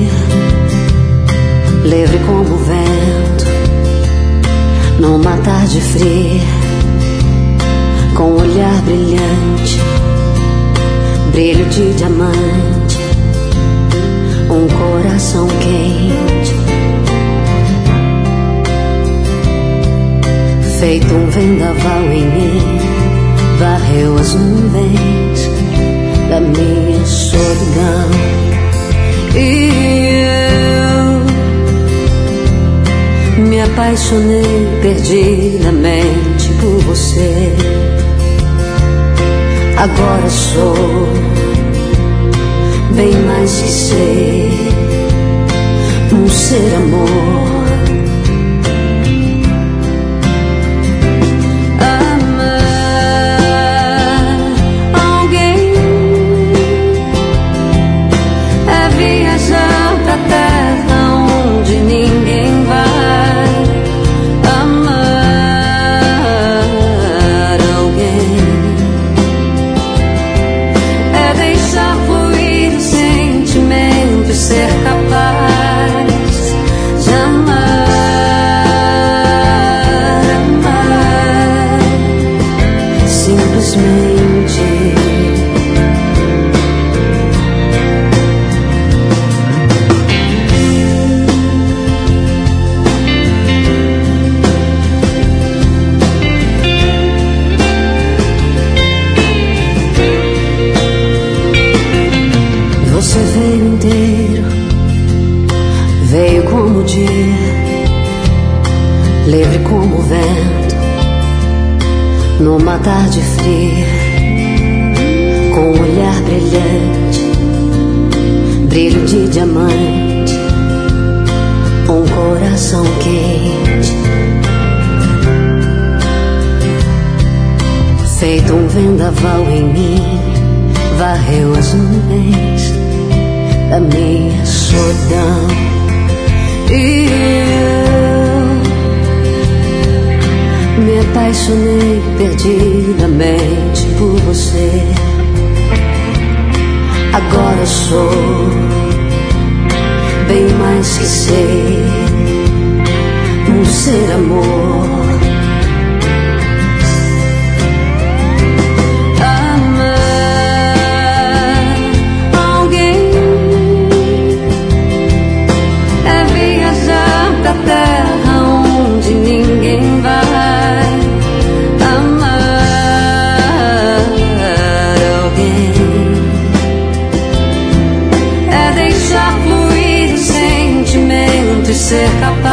livre como o vento, numa tarde fria, com um olhar brilhante, brilho de diamante, um coração quente, feito um vendaval em mim, varreu as nuvens da minha solidão. E eu me apaixonei perdidamente por você. Agora sou bem mais que ser, um ser amor. Livre como o vento, numa tarde fria, com um olhar brilhante, brilho de diamante, um coração quente, feito um vendaval em mim, varreu as nuvens da minha solidão. E me apaixonei perdidamente por você. Agora sou bem mais que ser, um ser amor. Amar alguém é viajar pra terra onde ninguém vai. Ser capaz